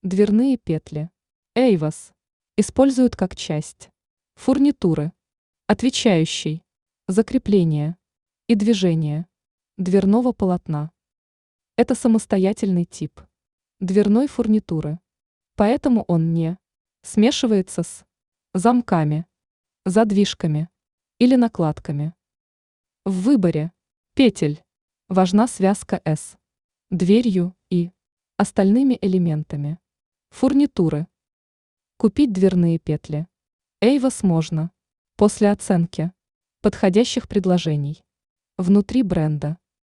Дверные петли. Эйвос. Используют как часть фурнитуры, отвечающей за крепление и движение дверного полотна. Это самостоятельный тип дверной фурнитуры, поэтому он не смешивается с замками, задвижками или накладками. В выборе петель важна связка с дверью и остальными элементами фурнитуры. Купить дверные петли Эйвос можно после оценки подходящих предложений внутри бренда.